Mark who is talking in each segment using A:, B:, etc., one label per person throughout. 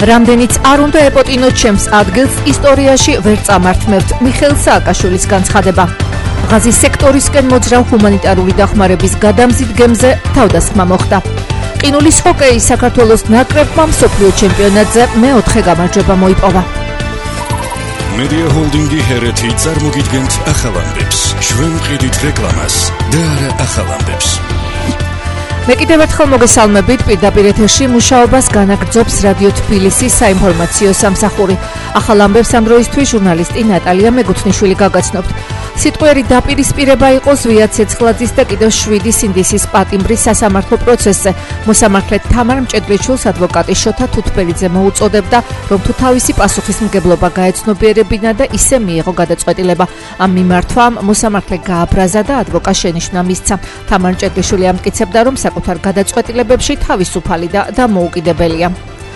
A: რამდენიც არ უნდა ეპოტინოთ ჩემს ადგილს ისტორიაში ვერ წამართმევთ მიხეილ სააკაშვილის განცხადება. ღაზის სექტორისკენ მოძრავ ჰუმანიტარული დახმარების გადამზიდ გემზე თავდასხმა მოხდა. ყინულის ჰოკეის საქართველოს ნაკრებმა მსოფლიო ჩემპიონატზე მეოთხე გამარჯვება მოიპოვა.
B: Media Holding-ი ჰერეთი წარმოგიდგენთ ახალ ამბებს. ჩვენ ვყიდით რეკლამას და არა ახალ ამბებს.
A: მე კიდევ ერთხელ მოგესალმებით, პირდაპირ ეთერში მუშაობას განაგრძობს რადიო თბილისის საინფორმაციო სამსახური. ახალ ამბებს ამ დროისთვის ჟურნალისტი ნატალია მეგუთნიშვილი გაგაცნობთ. სიტყვიერი დაპირისპირება იყო ზვია ცეცხლაძის და კიდევ 7 სინდისის პატიმრის სასამართლო პროცესზე. მოსამართლე თამარ მჭედრიჩულს ადვოკატი შოთა თუთბერიძე მოუწოდებდა, რომ თუ თავისი პასუხისმგებლობა გაეცნობიერებინა და ისე მიიღო გადაწყვეტილება. ამ მიმართვამ მოსამართლე გააბრაზა და ადვოკატს შენიშვნა მისცა. თამარ მჭედრიშვილი ამტკიცებდა, რომ საკუთარ გადაწყვეტილებებში თავისუფალი და დამოუკიდებელია.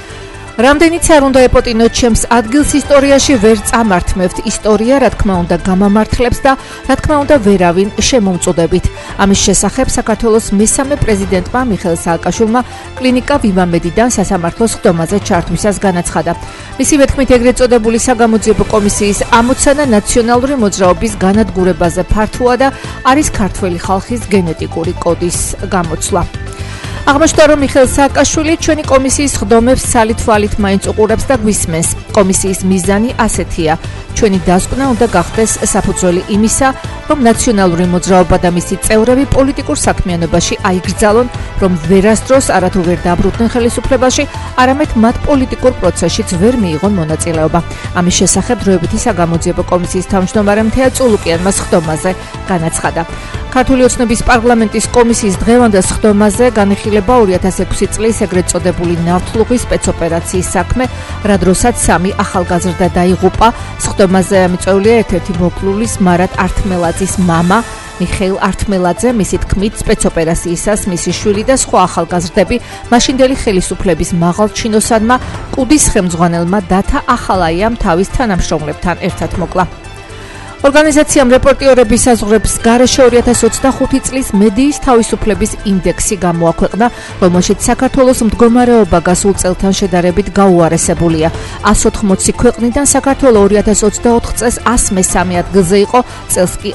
A: რამდენიც არ უნდა ეპოტინოთ ჩემს ადგილს ისტორიაში ვერ წამართმევთ ისტორია, რა თქმა უნდა, გამამართლებს და რა თქმა უნდა, ვერავინ შემომწოდებით. ამის შესახებ საქართველოს მესამე პრეზიდენტმა მიხეილ სააკაშვილმა კლინიკა ვივამედიდან სასამართლოს ხდომაზე ჩართვისას განაცხადა. მისივე თქმით, ეგრეთ წოდებული საგამოძიებო კომისიის ამოცანა ნაციონალური მოძრაობის განადგურებაზე ფართოა და არის ქართველი ხალხის გენეტიკური კოდის გამოცვლა. აღმოჩნდა, რომ მიხეილ სააკაშვილი ჩვენი კომისიის ხდომებს სალით-თვალით მაინც უყურებს და გვისმენს. კომისიის მიზანი ასეთია: ჩვენი დასკვნა უნდა გახდეს საფუძველი იმისა, რომ ნაციონალური მოძრაობა და მისი წევრები პოლიტიკურ საქმიანობაში აიგრძალონ, რომ ვერასდროს არათუ ვერ დაბრუნდნენ ხელისუფლებაში, არამედ მათ პოლიტიკურ პროცესშიც ვერ მიიღონ მონაწილეობა. ამის შესახებ დროებითი საგამოძიებო კომისიის თავმჯდომარემ თეა წულუკიანმა ხდომაზე განაცხადა. ქართული ოცნების პარლამენტის კომისიის დღევანდელ ხდომაზე განიხილება 2006 წლის ეგრეთ წოდებული ნავთლუღის სპეცოპერაციის საქმე, რა დროსაც 3 ახალგაზრდა დაიღუპა. ხდომაზე მიწვეულია ერთ-ერთი მოკლულის მარად ართმელაძის მამა მიხეილ ართმელაძე, მისი თქმით, სპეცოპერაციისას მისი შვილი და სხვა ახალგაზრდები მაშინდელი ხელისუფლების მაღალ ჩინოსანმა კუდის ხელმძღვანელმა დათა ახალაიამ თავის თანამშრომლებთან ერთად მოკლა. ორგანიზაციამ რეპორტიორების საზღვრების გარეშე 2025 წლის მედიის თავისუფლების ინდექსი გამოაქვეყნა, რომელშიც საქართველოს მდგომარეობა გასულ წელთან შედარებით გაუარესებულია. 180 ქვეყნიდან საქართველო 2024 წელს 103 ადგილზე იყო, წელს კი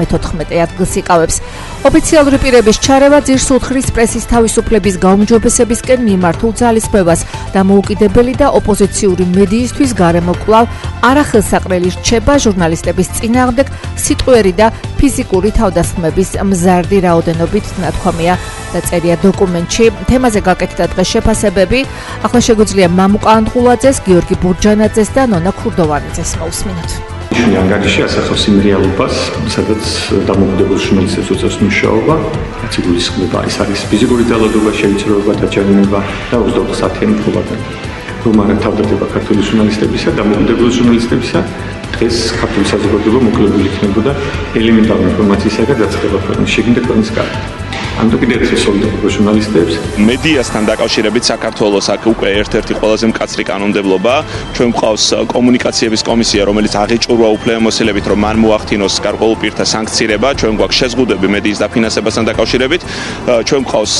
A: 114 ადგილს იკავებს. ოფიციალური პირების ჩარევა ძირს უთხრის პრესის თავისუფლების გაუმჯობესებისკენ მიმართულ ძალისხმევას. დამოუკიდებელი და ოპოზიციური მედიისთვის გარემო კვლავ არახელსაყრელი რჩება ჟურნალისტების წინააღმდეგ სიტყვიერი და ფიზიკური თავდასხმების მზარდი რაოდენობით, ნათქვამია დაწერია დოკუმენტში. თემაზე გაკეთდა დღეს შეფასებები. ახლა შეგვიძლია მამუკა ანდღულაძეს, გიორგი ბურჯანაძეს და ნონა ქურდოვანიძეს მოусმინოთ.
C: ანგარიში ასახავს იმ რეალობას, სადაც დამოუკიდებელ ჟურნალისტებს უწევს მუშაობა, რაც იგულისხმება, ეს არის ფიზიკური ძალადობა, შევიწროება, დაჯანმრთელობა და უზრუნველყოფა საათიანი ფულადა. რომ არ თავდადება ქართული ჟურნალისტებისა, დამოუკიდებელი ჟურნალისტებისა, დღეს ქართული საზოგადოება მოკლებული იქნებოდა ელემენტარული ინფორმაციისა და დაწყება ქვეყნის შიგნით და ქვეყნის გარეთ. ამიტომ კიდევ ერთი სოლიდარობა ჟურნალისტებს.
D: მედიასთან დაკავშირებით საქართველოს აქ უკვე ერთ-ერთი ყველაზე მკაცრი კანონმდებლობა. ჩვენ გვყავს კომუნიკაციების კომისია, რომელიც აღიჭურვა უფლებამოსილებით, რომ მან მოახდინოს გარკვეულ პირთა სანქცირება. ჩვენ გვაქვს შეზღუდვები მედიის დაფინანსებასთან დაკავშირებით. ჩვენ გვყავს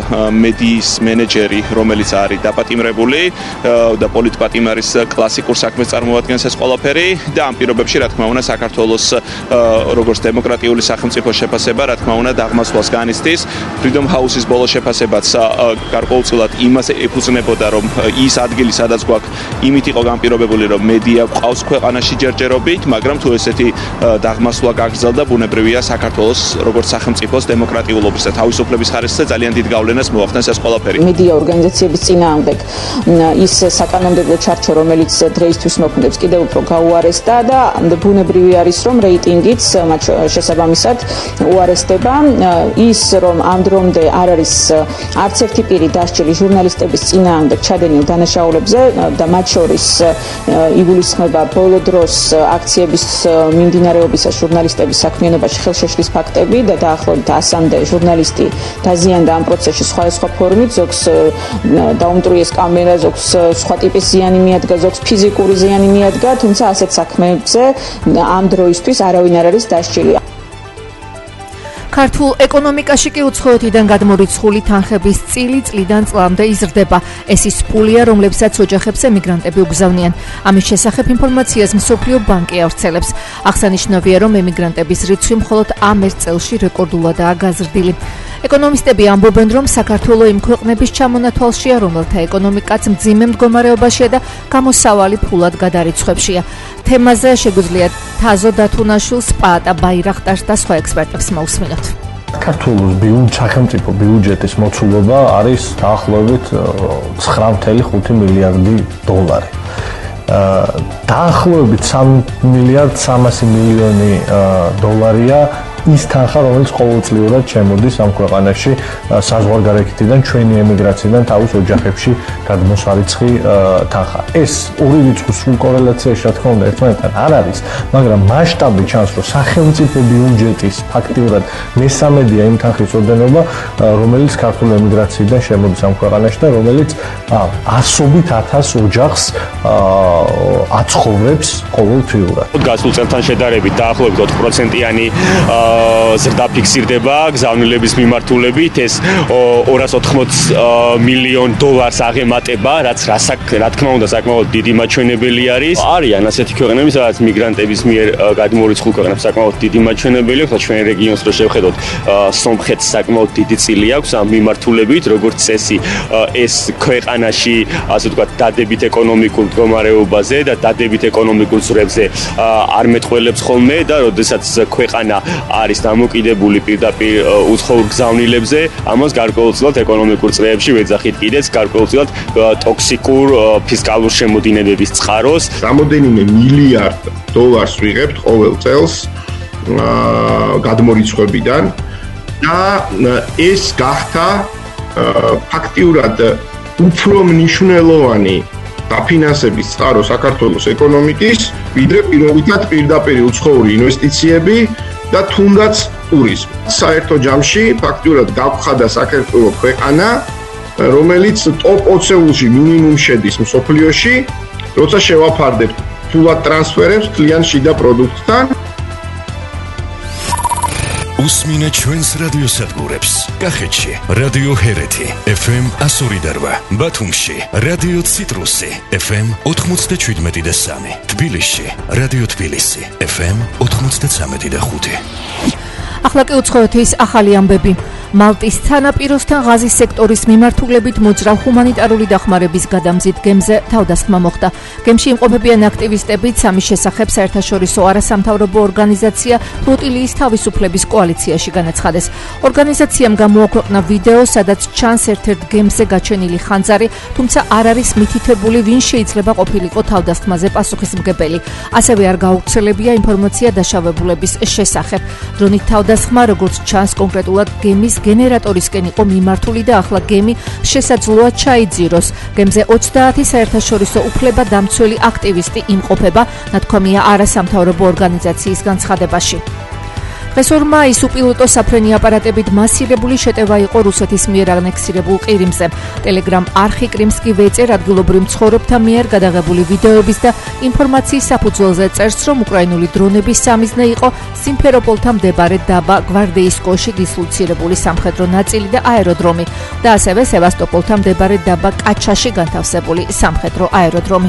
D: მედიის მენეჯერი, რომელიც არის დაპატიმრებული და პოლიტპატიმარის კლასიკურ საქმეს წარმოადგენს ეს ყველაფერი და ამ პირობებში, რა თქმა უნდა, საქართველოს როგორც დემოკრატიული სახელმწიფო შეფასება, რა თქმა უნდა, დაღმასვლას განიცდის. Freedom House-ის ბოლო შეფასებაც გარკვეულწილად იმას ეფუძნებოდა, რომ ის ადგილი, სადაც გვაქვს, იმით იყო განპირობებული, რომ მედია გვყავს ქვეყანაში ჯერჯერობით, მაგრამ თუ ესეთი დაღმასვლა გაგრძელდა, ბუნებრივია საქართველოს როგორც სახელმწიფოს დემოკრატიულობის და თავისუფლების ხარისხზე ძალიან დიდ გავლენას მოახდენს ეს ყველაფერი.
E: მედია ორგანიზაციების წინააღმდეგ ის საკანონმდებლო ჩარჩო, რომელიც დღეისთვის მოქმედებს, კიდევ უფრო გაუარესდა და ბუნებრივი არის, რომ რეიტინგიც მათ შესაბამისად უარესდება. ის რომ ამ დრომდე არ არის არც ერთი პირი დასჯილი ჟურნალისტების წინააღმდეგ ჩადენილ დანაშაულებზე და მათ შორის იგულისხმება ბოლო დროს აქციების მიმდინარეობისას ჟურნალისტების საქმიანობაში ხელშეშლის ფაქტები და დაახლოებით 100-მდე ჟურნალისტი დაზიანდა ამ პროცესში სხვადასხვა ფორმით, ზოგს დაუმტვრიეს კამერა, ზოგს სხვა ტიპის ზიანი მიადგა, ზოგს ფიზიკური ზიანი მიადგა, თუმცა ასეთ საქმეებზე ამ დროისთვის არავინ არ არის დასჯილი.
A: საქართველოს ეკონომიკაში კი უცხოეთიდან გადმორიცხული თანხების წილი წლიდან წლამდე იზრდება. ეს ის ფულია, რომლებსაც ოჯახებს ემიგრანტები უგზავნიან. ამის შესახებ ინფორმაციას მსოფლიო ბანკი ავრცელებს. აღსანიშნავია, რომ ემიგრანტების რიცხვი მხოლოდ ამ ერთ წელში რეკორდულადაა გაზრდილი. ეკონომისტები ამბობენ, რომ საქართველოს იმ ქვეყნების ჩამონათვალშია, რომელთა ეკონომიკაც მძიმე მდგომარეობაშია და გამოსავალი ფულად გადარიცხვებშია. თემაზე შეგვიძლია თაზო დათუნაშვილს, პაატა ბაირახტარს და სხვა ექსპერტებს მოусმინოთ.
F: საქართველოს სახელმწიფო ბიუჯეტის მოცულობა არის დაახლოებით 9.5 მილიარდი დოლარი. დაახლოებით 3 მილიარდ 300 მილიონი დოლარია ის თანხა, რომელიც ყოველწლიურად შემოდის ამ ქვეყანაში საზღვარგარეთიდან, ჩვენი ემიგრაციიდან თავის ოჯახებში გადმოსარიცხი თანხა. ეს ორი რიცხვი სულ კორელაციაში, რა თქმა უნდა, ერთმანეთთან არ არის, მაგრამ მასშტაბი ჩანს, რომ სახელმწიფო ბიუჯეტის ფაქტიურად მესამედია იმ თანხის ოდენობა, რომელიც ქართული ემიგრაციიდან შემოდის ამ ქვეყანაში და რომელიც ასობით 1000 ოჯახს აცხოვრებს ყოველთვიურად.
G: გასულ წელთან შედარებით დაახლოებით 4%-იანი ზრდა ფიქსირდება გზავნილების მიმართულებით. ეს 280 მილიონ დოლარს აღემატება, რაც რა თქმა უნდა საკმაოდ დიდი მაჩვენებელი არის. არიან ასეთი ქვეყნები, სადაც მიგრანტების მიერ გადმორიცხულ ქვეყნებს საკმაოდ დიდი მაჩვენებელი აქვს. ჩვენ რეგიონს რო შევხედოთ, სომხეთს საკმაოდ დიდი წილი აქვს ამ მიმართულებით, როგორც წესი, ეს ქვეყანაში, ასე ვთქვათ, დადებით ეკონომიკურ მდგომარეობაზე და დადებით ეკონომიკურ ზრებზე არ მეტყველებს ხოლმე და როდესაც ქვეყანა არის დამოკიდებული პირდაპირ უცხოურ გზავნილებზე, ამას გარკვეულწილად ეკონომიკურ წრეებში ვეძახით კიდეც გარკვეულწილად ტოქსიკურ ფისკალურ შემოდინებების წყაროს.
H: რამოდენიმე მილიარდ დოლარს ვიღებთ ყოველ წელს გადმორიცხვებიდან და ეს გახდა ფაქტიურად უფრო მნიშვნელოვანი დაფინანსების წყარო საქართველოს ეკონომიკის, ვიდრე პირობითად პირდაპირ უცხოური ინვესტიციები და თუნდაც ტურიზმი. საერთო ჯამში ფაქტიურად გავხადა საქართველოს ქვეყანა, რომელიც ტოპ 20-ში მინიმუმ შედის მსოფლიოში, როცა შევაფარდებთ ფულად ტრანსფერებს თლიან შიდა პროდუქტთან.
B: უსმინეთ ჩვენს რადიოსადგურებს. კახეთში რადიო ჰერეთი FM 102.8, ბათუმში რადიო ციტრუსი FM 97.3, თბილისში რადიო თბილისი FM 93.5.
A: ახლა კი უცხოეთის ახალი ამბები. მალტის სანაპიროსთან ღაზის სექტორის მიმართულებით მოძრავ ჰუმანიტარული დახმარების გადამზიდ გემზე თავდასხმა მოხდა. გემში იმყოფებიან აქტივისტებიც, ამის შესახებ საერთაშორისო არასამთავრობო ორგანიზაცია ფლოტილიის თავისუფლების კოალიციაში განაცხადეს. ორგანიზაციამ გამოაქვეყნა ვიდეო, სადაც ჩანს ერთ-ერთ გემზე გაჩენილი ხანძარი, თუმცა არ არის მითითებული, ვინ შეიძლება ყოფილიყო თავდასხმაზე პასუხისმგებელი. ასევე არ გაავრცელებია ინფორმაცია დაშავებულების შესახებ. დრონით თავდასხმა, როგორც ჩანს, კონკრეტულად გემის გენერატორისკენ იყო მიმართული და ახლა გემი შესაძლოა ჩაიძიროს. გემზე 30 საერთაშორისო უფლებადამცველი აქტივისტი იმყოფება, ნათქვამია არასამთავრობო ორგანიზაციის განცხადებაში. დღეს 2 მაისს უპილოტო საფრენი აპარატებით მასირებული შეტევა იყო რუსეთის მიერ ანექსირებულ ყირიმზე. ტელეგრამ არხი კრიმსკი ვეწერ ადგილობრივ მცხოვრებთა მიერ გადაღებული ვიდეოების და ინფორმაციის საფუძველზე წერს, რომ უკრაინული დრონების სამიზნე იყო სიმფეროპოლთან მდებარე დაბა გვარდეისკოში დისლოცირებული სამხედრო ნაწილი და აეროდრომი და ასევე სევასტოპოლთან მდებარე დაბა კაჩაში განთავსებული სამხედრო აეროდრომი.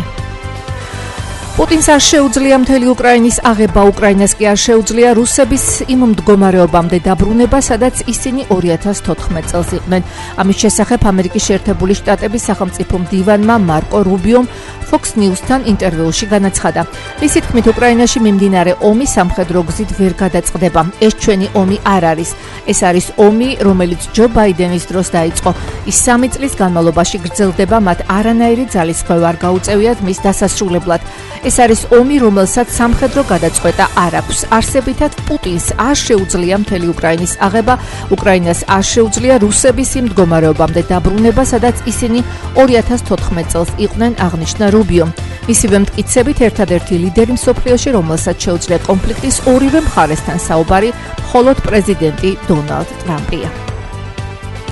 A: პუტინს არ შეუძლია მთელი უკრაინის აღება, უკრაინას კი არ შეუძლია რუსების იმ მდგომარეობამდე დაბრუნება, სადაც ისინი 2014 წელს იყვნენ. ამის შესახებ ამერიკის შეერთებული შტატების სახელმწიფო მდივანმა მარკო რუბიომ Fox News-თან ინტერვიუში განაცხადა. მისი თქმით, უკრაინაში მიმდინარე ომი სამხედრო გზით ვერ გადაწყდება. ეს ჩვენი ომი არ არის. ეს არის ომი, რომელიც ჯო ბაიდენის დროს დაიწყო. ის 3 წლის განმავლობაში გრძელდება, მათ არანაირი ძალისხმევა არ გაუწევიათ მის დასასრულებლად. ეს არის ომი, რომელსაც სამხედრო გადაწყვეტა არ აქვს. არსებითად პუტინს არ შეუძლია მთელი უკრაინის აღება, უკრაინას არ შეუძლია რუსების იმ მდგომარეობამდე დაბრუნება, სადაც ისინი 2014 წელს იყვნენ, აღნიშნა რუბიომ. მისივე მტკიცებით, ერთადერთი ლიდერი მსოფლიოში, რომელსაც შეუძლია კონფლიქტის ორივე მხარესთან საუბარი, მხოლოდ პრეზიდენტი დონალდ ტრამპია.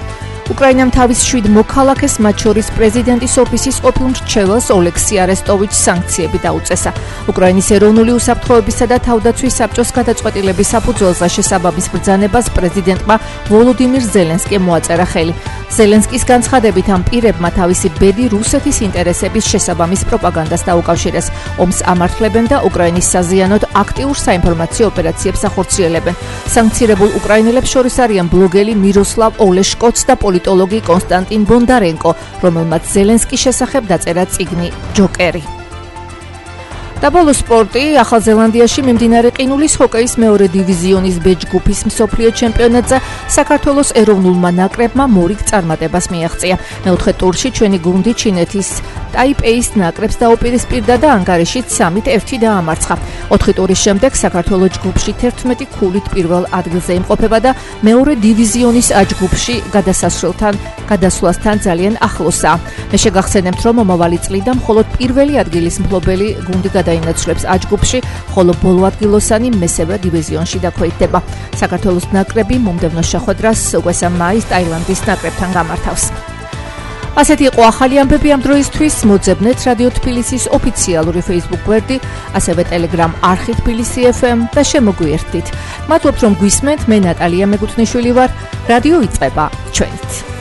A: უკრაინამ თავის 7 მოქალაქეს, მათ შორის პრეზიდენტის ოფისის ყოფილ მრჩეველს ოლექსი არესტოვიჩს სანქციები დაუწესა. უკრაინის ეროვნული უსაფრთხოებისა და თავდაცვის საბჭოს გადაწყვეტილების საფუძველზე შესაბამის ბრძანებას პრეზიდენტმა ვოლოდიმირ ზელენსკიმ მოაწერა ხელი. ზელენსკის განცხადებით ამ პირებმა თავისი ბედი რუსეთის ინტერესების შესაბამის პროპაგანდას დაუკავშირეს. ომს ამართლებენ და უკრაინის საზიანოდ აქტიურ საინფორმაციო ოპერაციებს ახორციელებენ. სანქცირებულ უკრაინელებს შორის არიან ბლოგერი მიროსლავ ოლეშკოც და პოლიტოლოგი კონსტანტინ ბონდარენკო, რომელმაც ზელენსკის შესახებ დაწერა წიგნი ჯოკერი. და ბოლო სპორტი, ახალ ზელანდიაში მიმდინარე ყინულის ჰოკეის მეორე დივიზიონის ბ ჯგუფის მსოფლიო ჩემპიონატზე საქართველოს ეროვნულმა ნაკრებმა მორიგ წარმატებას მიაღწია. მეოთხე ტურში ჩვენი გუნდი ჩინეთის ტაიპეის ნაკრებს დაუპირისპირდა და ანგარიში 3-1 დაამარცხა. 4 ტურის შემდეგ საქართველოს ჯგუფში 11 ქულით პირველ ადგილზე იმყოფება და მეორე დივიზიონის A ჯგუფში გადასვლასთან ძალიან ახლოსაა. მე შეგახსენებთ, რომ მომავალი წლიდან მხოლოდ პირველი ადგილის მფლობელი გუნდი დაინაცვლებს A ჯგუფში, ხოლო ბოლო ადგილოსანი მესამე დივიზიონში დაქვეითდება. საქართველოს ნაკრები მომდევნო შეხვედრას 3 მაისს ტაილანდის ნაკრებთან გამართავს. ასეთი იყო ახალი ამბები ამ დროისთვის. მოძებნეთ რადიო თბილისის ოფიციალური Facebook გვერდი, ასევე Telegram არხი თბილისი FM და შემოგვიერთდით. მადლობთ რომ გვისმენთ, მე ნატალია მეგუთნიშვილი ვარ. რადიო იწყება ჩვენით.